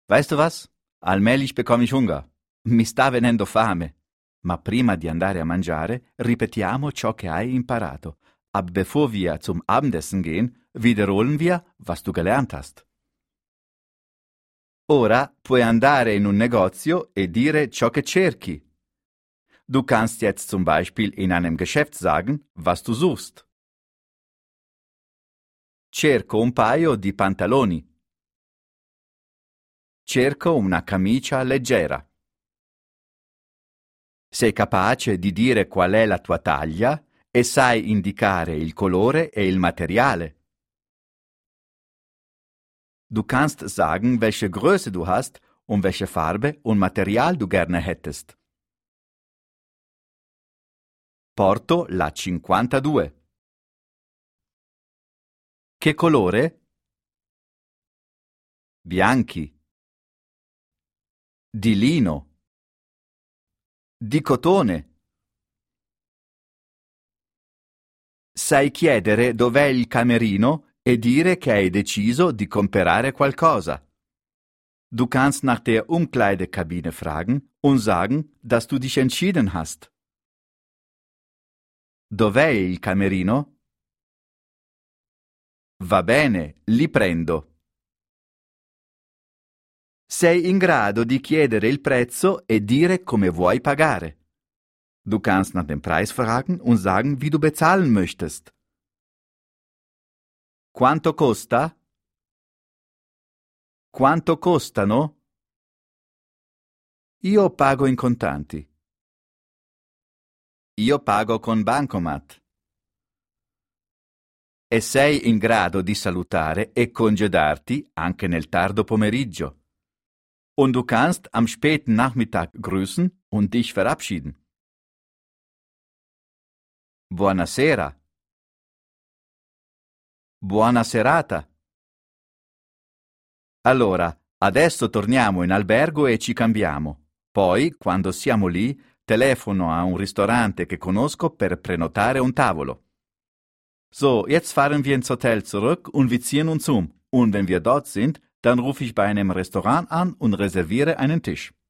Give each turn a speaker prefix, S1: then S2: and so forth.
S1: Weißt du was? Allmählich bekomme ich Hunger. Mi sta venendo fame. Ma prima di andare a mangiare, ripetiamo ciò che hai imparato. Aber bevor wir zum Abendessen gehen, wiederholen wir, was du gelernt hast. Ora puoi andare in un negozio e dire ciò che cerchi. Du kannst jetzt zum Beispiel in einem Geschäft sagen, was du suchst. Cerco un paio di pantaloni. Cerco una camicia leggera. Sei capace di dire qual è la tua taglia e sai indicare il colore e il materiale. Du kannst sagen, welche Größe du hast und welche Farbe und Material du gerne hättest. Porto la 52. Che colore? Bianchi. Di lino. Di cotone. Sai chiedere dov'è il camerino e dire che hai deciso di comprare qualcosa. Du kannst nach der Umkleidekabine fragen und sagen, dass du dich entschieden hast. Dov'è il camerino? Va bene, li prendo. Sei in grado di chiedere il prezzo e dire come vuoi pagare. Du kannst nach dem Preis fragen und sagen, wie du bezahlen möchtest. Quanto costa? Quanto costano? Io pago in contanti. Io pago con bancomat. E sei in grado di salutare e congedarti anche nel tardo pomeriggio. Und du kannst am späten Nachmittag grüßen und dich verabschieden. Buonasera. Buona serata. Allora, adesso torniamo in albergo e ci cambiamo. Poi, quando siamo lì, telefono a un ristorante che conosco per prenotare un tavolo. So, jetzt fahren wir ins Hotel zurück und wir ziehen uns um. Und wenn wir dort sind, dann rufe ich bei einem Restaurant an und reserviere einen Tisch.